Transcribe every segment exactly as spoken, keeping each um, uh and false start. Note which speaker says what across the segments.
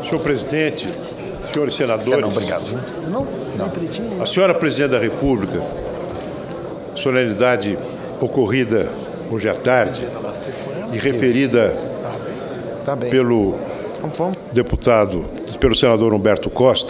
Speaker 1: Senhor presidente, senhores senadores,
Speaker 2: não, obrigado. Não, não.
Speaker 1: A senhora presidente da República, solenidade ocorrida hoje à tarde e referida
Speaker 2: Tá bem.
Speaker 1: pelo deputado, pelo senador Humberto Costa,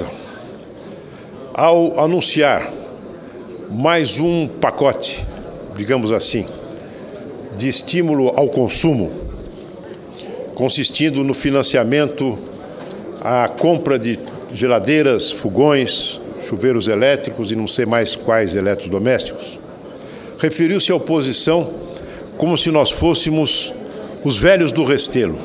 Speaker 1: ao anunciar mais um pacote, digamos assim, de estímulo ao consumo, consistindo no financiamento à compra de geladeiras, fogões, chuveiros elétricos e não sei mais quais eletrodomésticos, referiu-se à oposição como se nós fôssemos os velhos do Restelo.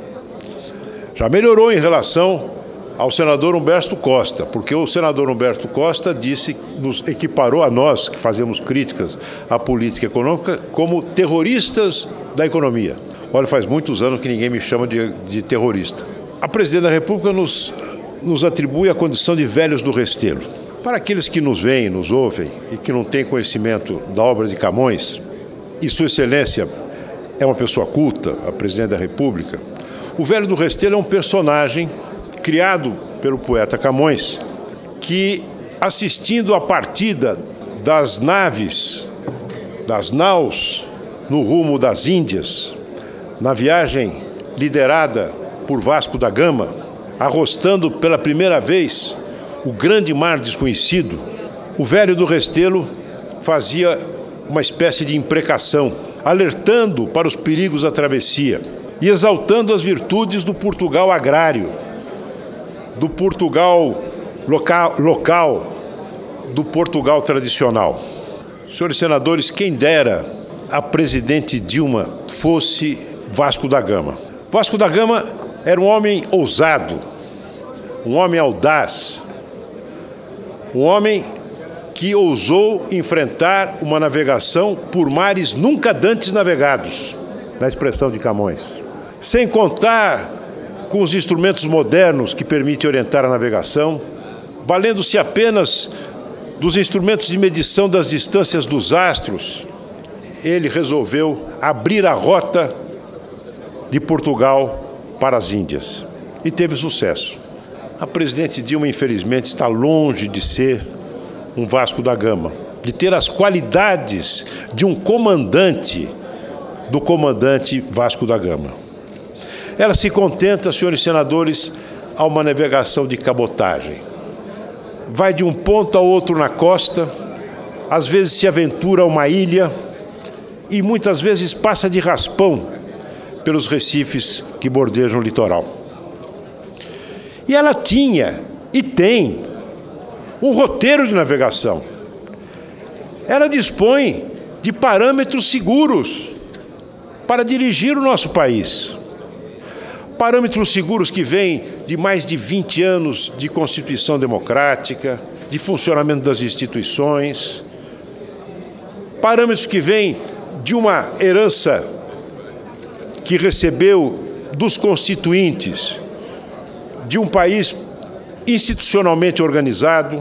Speaker 1: Já melhorou em relação ao senador Humberto Costa, porque o senador Humberto Costa disse, nos equiparou a nós, que fazemos críticas à política econômica, como terroristas da economia. Olha, faz muitos anos que ninguém me chama de, de terrorista. A presidente da República nos, nos atribui a condição de velhos do Restelo. Para aqueles que nos veem, nos ouvem e que não têm conhecimento da obra de Camões, e Sua Excelência é uma pessoa culta, a presidente da República, o velho do Restelo é um personagem criado pelo poeta Camões, que, assistindo à partida das naves, das naus, no rumo das Índias, na viagem liderada por Vasco da Gama, arrostando pela primeira vez o grande mar desconhecido, o velho do Restelo fazia uma espécie de imprecação, alertando para os perigos da travessia e exaltando as virtudes do Portugal agrário, do Portugal local, local, do Portugal tradicional. Senhores senadores, quem dera a presidente Dilma fosse Vasco da Gama. Vasco da Gama era um homem ousado, um homem audaz, um homem que ousou enfrentar uma navegação por mares nunca dantes navegados, na expressão de Camões, sem contar com os instrumentos modernos que permitem orientar a navegação, valendo-se apenas dos instrumentos de medição das distâncias dos astros, ele resolveu abrir a rota de Portugal para as Índias e teve sucesso. A presidente Dilma, infelizmente, está longe de ser um Vasco da Gama, de ter as qualidades de um comandante, do comandante Vasco da Gama. Ela se contenta, senhores senadores, a uma navegação de cabotagem. Vai de um ponto ao outro na costa, às vezes se aventura a uma ilha e muitas vezes passa de raspão pelos recifes que bordejam o litoral. E ela tinha e tem um roteiro de navegação. Ela dispõe de parâmetros seguros para dirigir o nosso país. Parâmetros seguros que vêm de mais de vinte anos de Constituição democrática, de funcionamento das instituições, parâmetros que vêm de uma herança que recebeu dos constituintes, de um país institucionalmente organizado.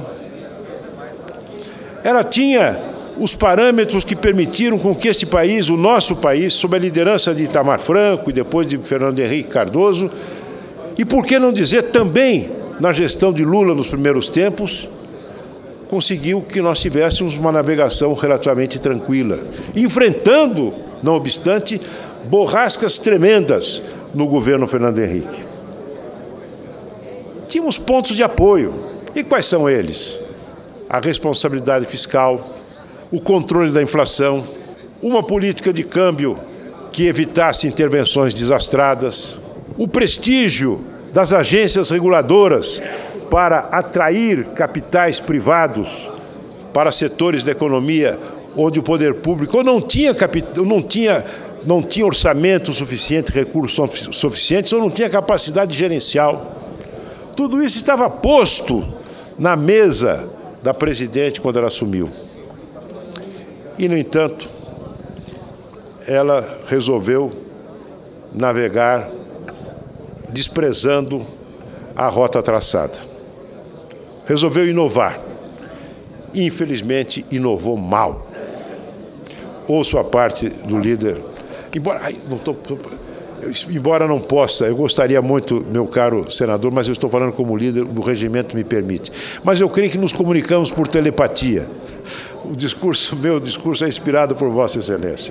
Speaker 1: Ela tinha os parâmetros que permitiram com que esse país, o nosso país, sob a liderança de Itamar Franco e depois de Fernando Henrique Cardoso, e por que não dizer também na gestão de Lula nos primeiros tempos, conseguiu que nós tivéssemos uma navegação relativamente tranquila, enfrentando, não obstante, borrascas tremendas no governo Fernando Henrique. Tínhamos pontos de apoio. E quais são eles? A responsabilidade fiscal, o controle da inflação, uma política de câmbio que evitasse intervenções desastradas, o prestígio das agências reguladoras para atrair capitais privados para setores da economia onde o poder público ou não tinha, capital, não tinha, não tinha orçamento suficiente, recursos suficientes, ou não tinha capacidade gerencial. Tudo isso estava posto na mesa da presidente quando ela assumiu. E, no entanto, ela resolveu navegar desprezando a rota traçada. Resolveu inovar. E, infelizmente, inovou mal. Ouço a parte do líder. Embora. Ai, não tô, tô, embora não possa, eu gostaria muito, meu caro senador, mas eu estou falando como líder, o regimento me permite. Mas eu creio que nos comunicamos por telepatia. O discurso, meu discurso é inspirado por Vossa Excelência.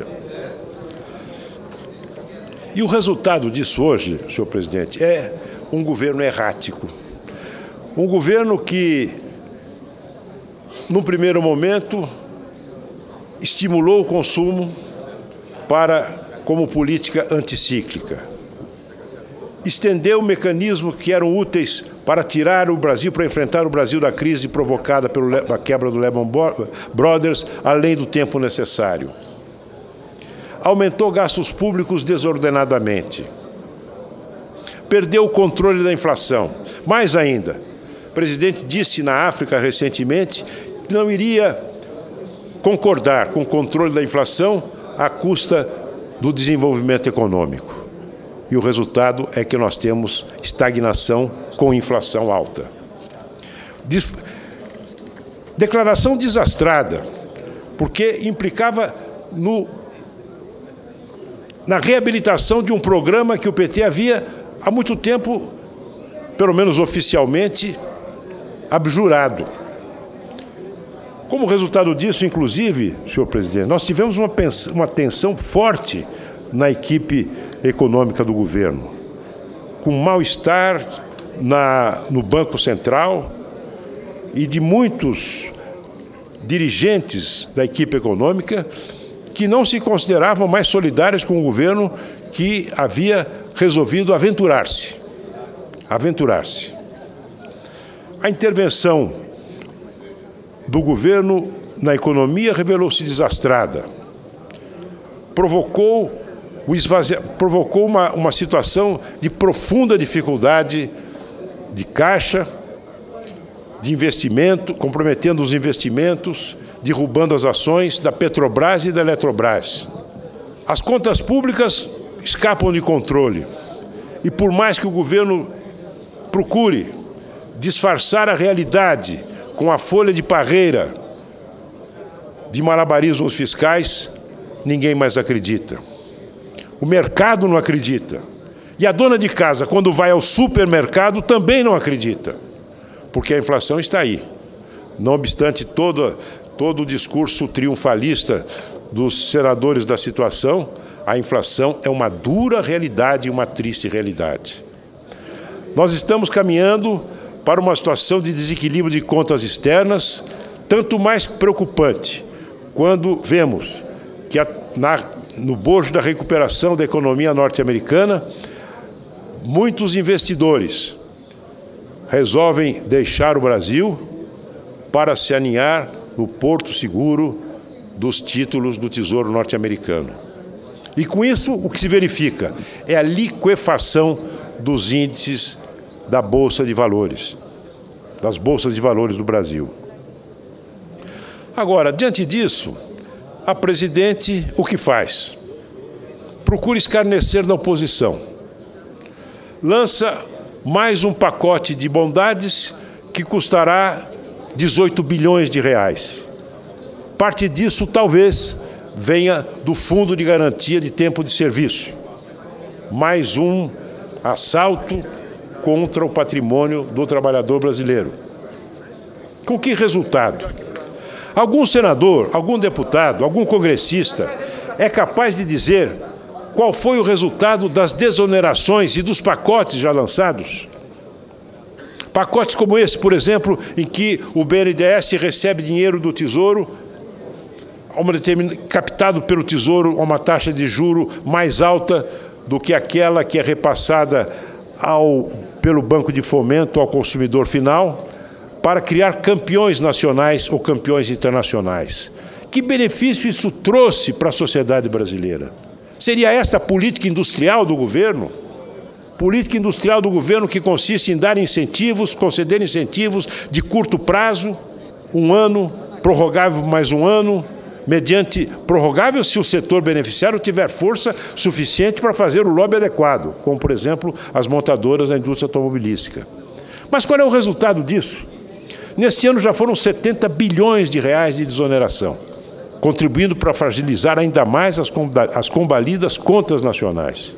Speaker 1: E o resultado disso hoje, senhor presidente, é um governo errático. Um governo que, num primeiro momento, estimulou o consumo para, como política anticíclica. Estendeu mecanismos que eram úteis para tirar o Brasil, para enfrentar o Brasil da crise provocada pela quebra do Lehman Brothers, além do tempo necessário. Aumentou gastos públicos desordenadamente. Perdeu o controle da inflação. Mais ainda, o presidente disse na África recentemente que não iria concordar com o controle da inflação à custa do desenvolvimento econômico. E o resultado é que nós temos estagnação com inflação alta. Des... Declaração desastrada, porque implicava no... na reabilitação de um programa que o P T havia, há muito tempo, pelo menos oficialmente, abjurado. Como resultado disso, inclusive, senhor presidente, nós tivemos uma, uma tensão forte na equipe econômica do governo, com mal-estar na, no Banco Central e de muitos dirigentes da equipe econômica que não se consideravam mais solidários com o governo que havia resolvido aventurar-se. Aventurar-se. A intervenção do governo na economia revelou-se desastrada. Provocou, o esvazia... Provocou uma, uma situação de profunda dificuldade de caixa, de investimento, comprometendo os investimentos, derrubando as ações da Petrobras e da Eletrobras. As contas públicas escapam de controle. E por mais que o governo procure disfarçar a realidade com a folha de parreira de malabarismos fiscais, ninguém mais acredita. O mercado não acredita. E a dona de casa, quando vai ao supermercado, também não acredita. Porque a inflação está aí. Não obstante todo, todo o discurso triunfalista dos senadores da situação, a inflação é uma dura realidade e uma triste realidade. Nós estamos caminhando para uma situação de desequilíbrio de contas externas, tanto mais preocupante quando vemos que a, na, no bojo da recuperação da economia norte-americana, muitos investidores resolvem deixar o Brasil para se aninhar no porto seguro dos títulos do Tesouro norte-americano. E com isso, o que se verifica é a liquefação dos índices da Bolsa de Valores, das bolsas de valores do Brasil. Agora, diante disso, a presidente o que faz? Procura escarnecer da oposição. Lança mais um pacote de bondades que custará dezoito bilhões de reais. Parte disso, talvez, venha do Fundo de Garantia de Tempo de Serviço. Mais um assalto contra o patrimônio do trabalhador brasileiro. Com que resultado? Algum senador, algum deputado, algum congressista é capaz de dizer qual foi o resultado das desonerações e dos pacotes já lançados? Pacotes como esse, por exemplo, em que o B N D E S recebe dinheiro do Tesouro, captado pelo Tesouro a uma taxa de juro mais alta do que aquela que é repassada ao, pelo Banco de Fomento ao consumidor final, para criar campeões nacionais ou campeões internacionais. Que benefício isso trouxe para a sociedade brasileira? Seria esta a política industrial do governo? Política industrial do governo que consiste em dar incentivos, conceder incentivos de curto prazo, um ano, prorrogável mais um ano, mediante prorrogável se o setor beneficiário tiver força suficiente para fazer o lobby adequado, como, por exemplo, as montadoras da indústria automobilística. Mas qual é o resultado disso? Neste ano já foram setenta bilhões de reais de desoneração, contribuindo para fragilizar ainda mais as combalidas contas nacionais.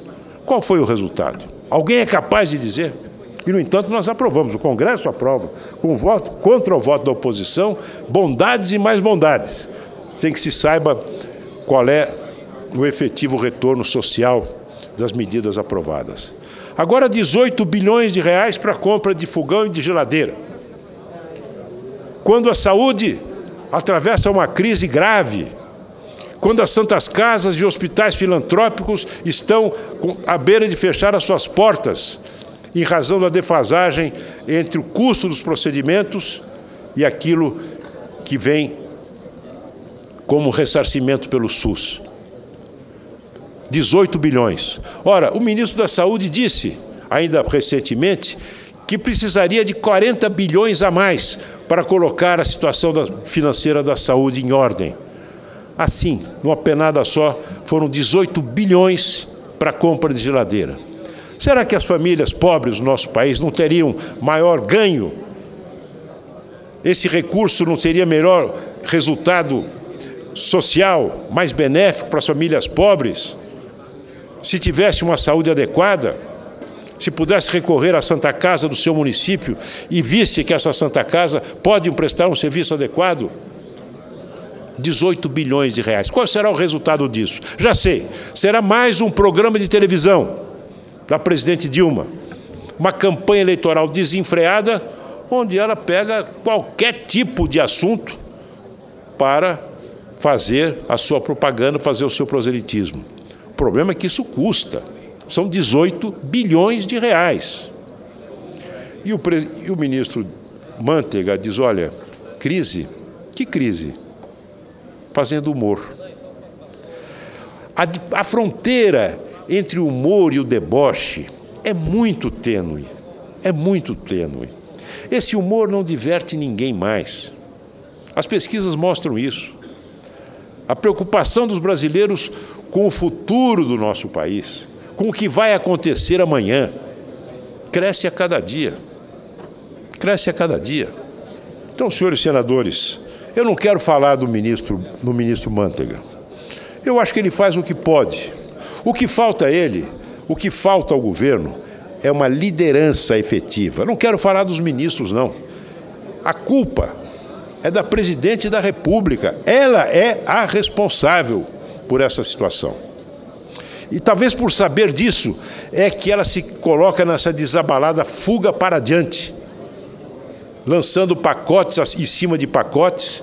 Speaker 1: Qual foi o resultado? Alguém é capaz de dizer? E, no entanto, nós aprovamos, o Congresso aprova, com o voto contra o voto da oposição, bondades e mais bondades, sem que se saiba qual é o efetivo retorno social das medidas aprovadas. Agora, dezoito bilhões de reais para a compra de fogão e de geladeira. Quando a saúde atravessa uma crise grave, quando as santas casas e hospitais filantrópicos estão à beira de fechar as suas portas, em razão da defasagem entre o custo dos procedimentos e aquilo que vem como ressarcimento pelo SUS. dezoito bilhões. Ora, o ministro da Saúde disse, ainda recentemente, que precisaria de quarenta bilhões a mais para colocar a situação financeira da saúde em ordem. Assim, numa penada só, foram dezoito bilhões para a compra de geladeira. Será que as famílias pobres do nosso país não teriam maior ganho? Esse recurso não teria melhor resultado social, mais benéfico para as famílias pobres? Se tivesse uma saúde adequada, se pudesse recorrer à Santa Casa do seu município e visse que essa Santa Casa pode prestar um serviço adequado? dezoito bilhões de reais. Qual será o resultado disso? Já sei, será mais um programa de televisão da presidente Dilma, uma campanha eleitoral desenfreada, onde ela pega qualquer tipo de assunto para fazer a sua propaganda, fazer o seu proselitismo. O problema é que isso custa, são dezoito bilhões de reais. E o, e o ministro Mantega diz, olha, crise, que crise? Fazendo humor. A, a fronteira entre o humor e o deboche é muito tênue, é muito tênue. Esse humor não diverte ninguém mais. As pesquisas mostram isso. A preocupação dos brasileiros com o futuro do nosso país, com o que vai acontecer amanhã, cresce a cada dia. Cresce a cada dia. Então, senhores senadores, eu não quero falar do ministro, do ministro Mantega. Eu acho que ele faz o que pode. O que falta a ele, o que falta ao governo, é uma liderança efetiva. Não quero falar dos ministros, não. A culpa é da presidente da República. Ela é a responsável por essa situação. E talvez por saber disso, é que ela se coloca nessa desabalada fuga para adiante, lançando pacotes em cima de pacotes,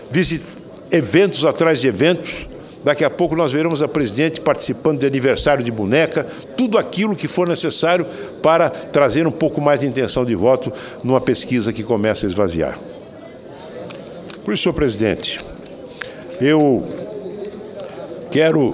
Speaker 1: eventos atrás de eventos. Daqui a pouco nós veremos a presidente participando de aniversário de boneca, tudo aquilo que for necessário para trazer um pouco mais de intenção de voto numa pesquisa que começa a esvaziar. Por isso, senhor presidente, eu quero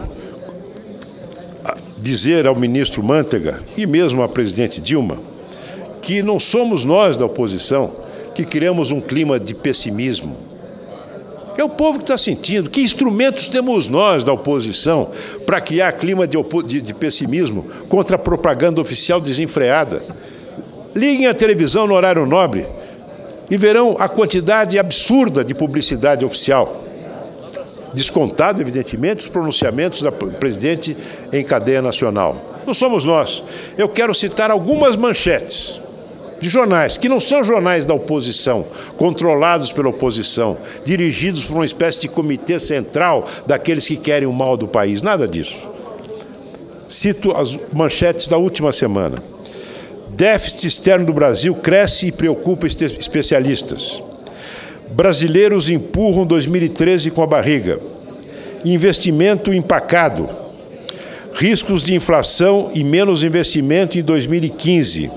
Speaker 1: dizer ao ministro Mantega e mesmo à presidente Dilma que não somos nós da oposição que criamos um clima de pessimismo. É o povo que está sentindo. Que instrumentos temos nós da oposição para criar clima de, de, de pessimismo contra a propaganda oficial desenfreada? Liguem a televisão no horário nobre e verão a quantidade absurda de publicidade oficial. Descontado, evidentemente, os pronunciamentos da presidente em cadeia nacional. Não somos nós. Eu quero citar algumas manchetes de jornais, que não são jornais da oposição, controlados pela oposição, dirigidos por uma espécie de comitê central daqueles que querem o mal do país. Nada disso. Cito as manchetes da última semana. Déficit externo do Brasil cresce e preocupa especialistas. Brasileiros empurram dois mil e treze com a barriga. Investimento empacado. Riscos de inflação e menos investimento em dois mil e quinze.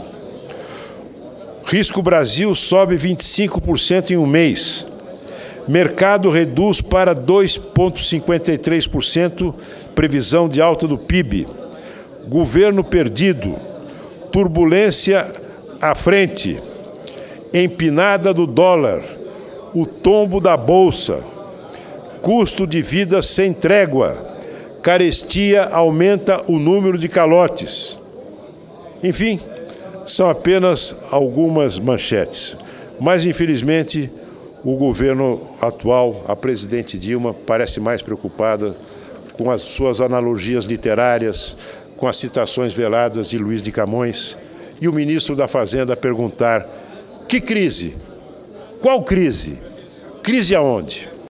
Speaker 1: Risco Brasil sobe vinte e cinco por cento em um mês. Mercado reduz para dois vírgula cinquenta e três por cento previsão de alta do P I B. Governo perdido. Turbulência à frente. Empinada do dólar. O tombo da bolsa. Custo de vida sem trégua. Carestia aumenta o número de calotes. Enfim, são apenas algumas manchetes. Mas, infelizmente, o governo atual, a presidente Dilma, parece mais preocupada com as suas analogias literárias, com as citações veladas de Luiz de Camões, e o ministro da Fazenda perguntar: que crise? Qual crise? Crise aonde?